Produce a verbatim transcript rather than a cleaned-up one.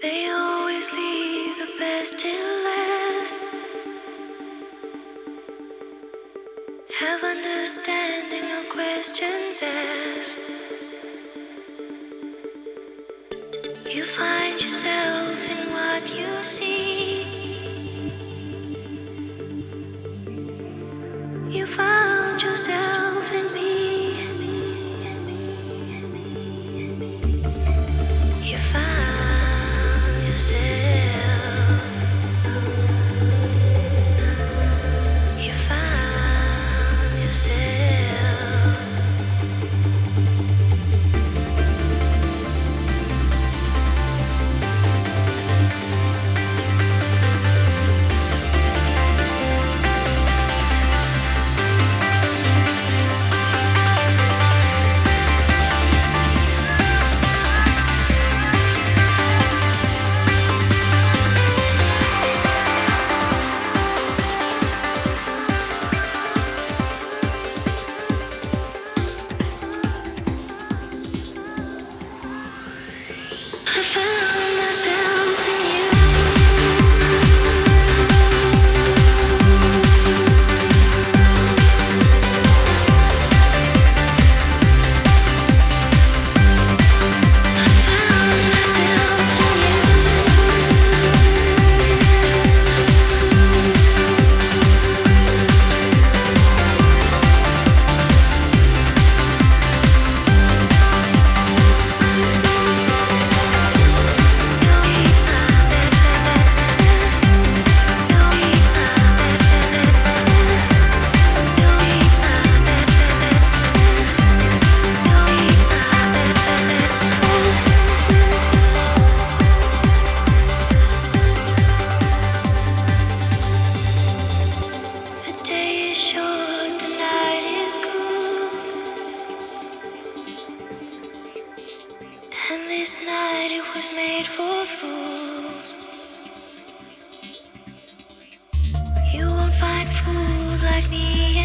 They always leave the best till last. Have understanding, no questions asked. You find yourself in what you see. You found yourself in me, and me, and me, and me, and me. You found yourself. You found yourself. I found myself in you. The day is short, the night is cool, and this night it was made for fools. You won't find fools like me